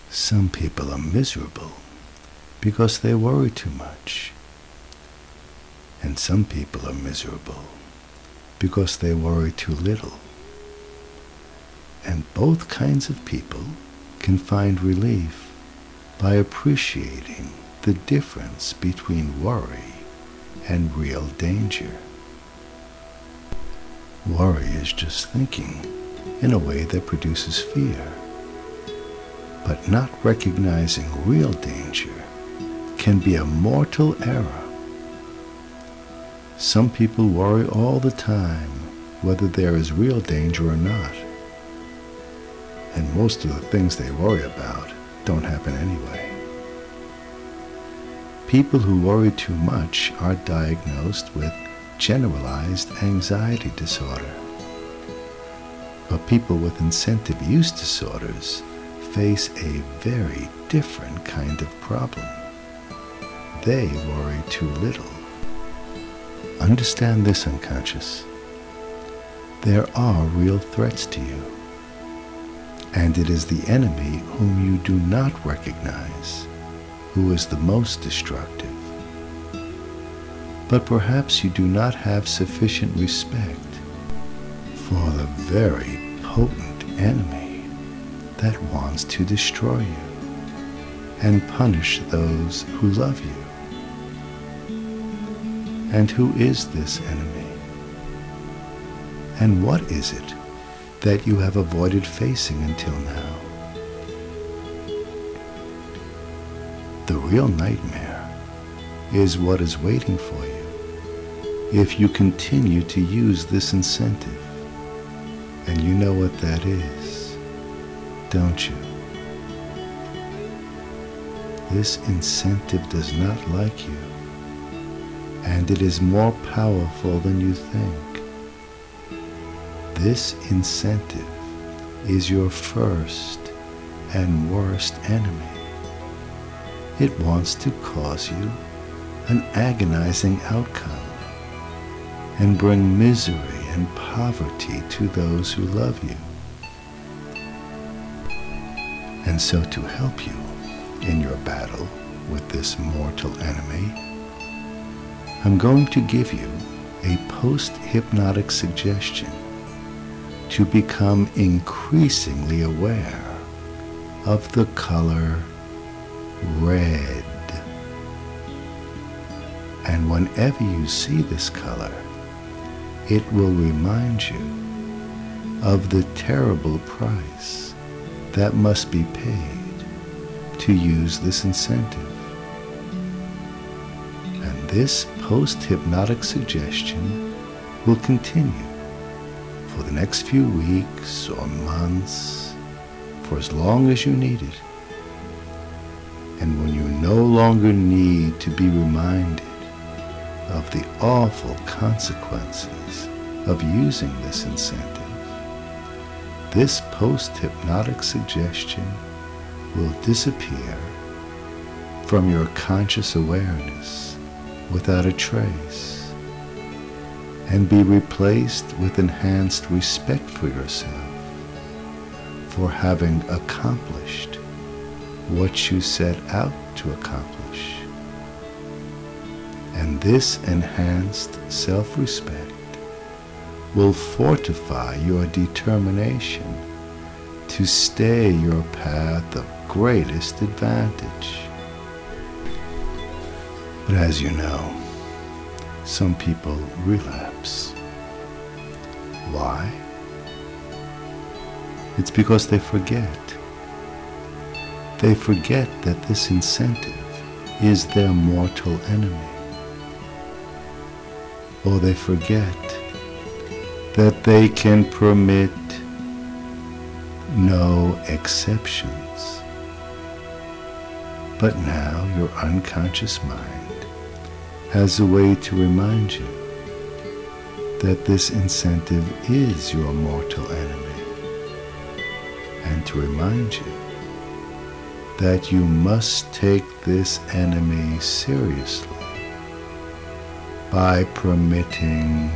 Some people are miserable because they worry too much. And some people are miserable because they worry too little. And both kinds of people can find relief by appreciating the difference between worry and real danger. Worry is just thinking in a way that produces fear. But not recognizing real danger can be a mortal error. Some people worry all the time whether there is real danger or not. And most of the things they worry about don't happen anyway. People who worry too much are diagnosed with generalized anxiety disorder. But people with incentive use disorders face a very different kind of problem. They worry too little. Understand this, unconscious. There are real threats to you, and it is the enemy whom you do not recognize who is the most destructive. But perhaps you do not have sufficient respect for the very potent enemy that wants to destroy you and punish those who love you. And who is this enemy? And what is it that you have avoided facing until now? The real nightmare is what is waiting for you if you continue to use this incentive. And you know what that is, don't you? This incentive does not like you, and it is more powerful than you think. This incentive is your first and worst enemy. It wants to cause you an agonizing outcome and bring misery and poverty to those who love you. And so to help you in your battle with this mortal enemy, I'm going to give you a post-hypnotic suggestion to become increasingly aware of the color red. And whenever you see this color, it will remind you of the terrible price that must be paid to use this incentive. And this post-hypnotic suggestion will continue for the next few weeks or months, for as long as you need it. And when you no longer need to be reminded of the awful consequences of using this incentive, this post-hypnotic suggestion will disappear from your conscious awareness without a trace and be replaced with enhanced respect for yourself for having accomplished what you set out to accomplish. And this enhanced self-respect will fortify your determination to stay your path of greatest advantage. But as you know, some people relapse. Why? It's because they forget. They forget that this incentive is their mortal enemy. Or they forget that they can permit no exceptions. But now your unconscious mind has a way to remind you that this incentive is your mortal enemy, and to remind you that you must take this enemy seriously by permitting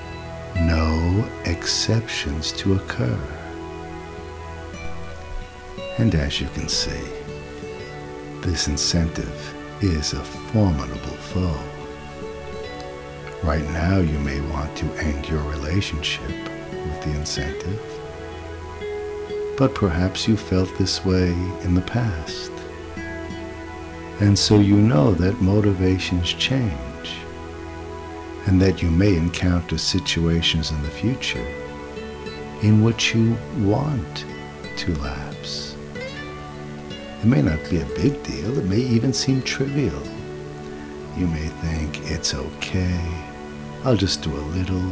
no exceptions to occur. And as you can see, this incentive is a formidable foe. Right now you may want to end your relationship with the incentive, but perhaps you felt this way in the past. And so you know that motivations change, and that you may encounter situations in the future in which you want to lapse. It may not be a big deal, it may even seem trivial. You may think, it's okay, I'll just do a little.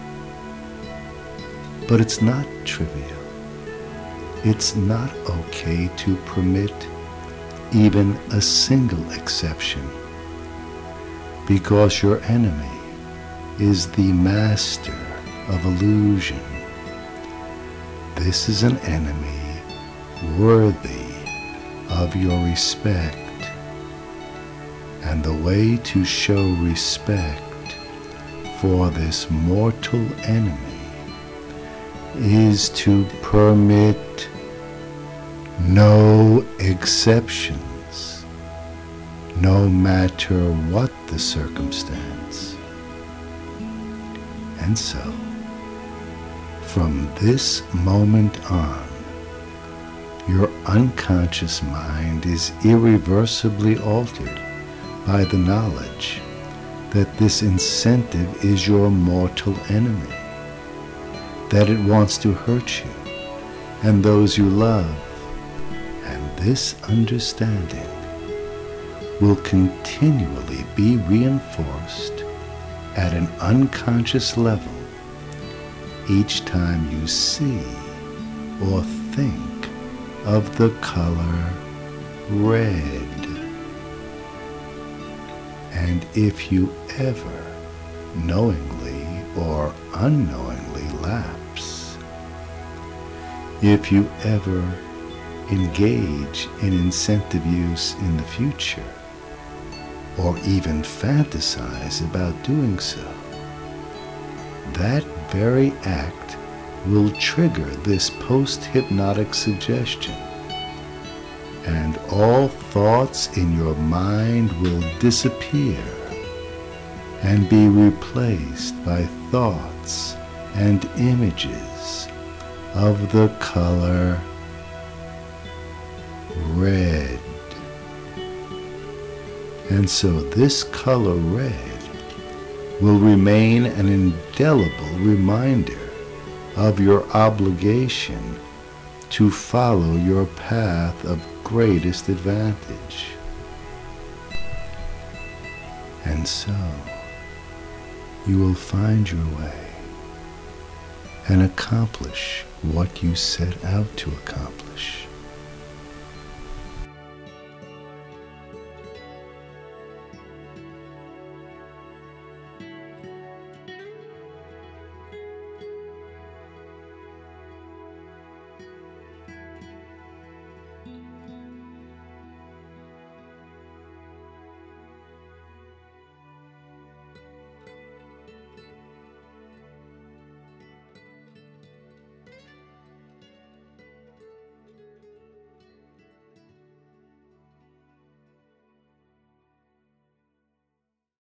But it's not trivial. It's not okay to permit even a single exception, because your enemy is the master of illusion. This is an enemy worthy of your respect. And the way to show respect for this mortal enemy is to permit no exceptions, no matter what the circumstance. And so, from this moment on, your unconscious mind is irreversibly altered by the knowledge that this incentive is your mortal enemy, that it wants to hurt you and those you love. And this understanding will continually be reinforced at an unconscious level each time you see or think of the color red. And if you ever knowingly or unknowingly lapse, if you ever engage in incentive use in the future, or even fantasize about doing so, that very act will trigger this post-hypnotic suggestion, and all thoughts in your mind will disappear and be replaced by thoughts and images of the color red. And so this color red will remain an indelible reminder of your obligation to follow your path of greatest advantage. And so you will find your way and accomplish what you set out to accomplish.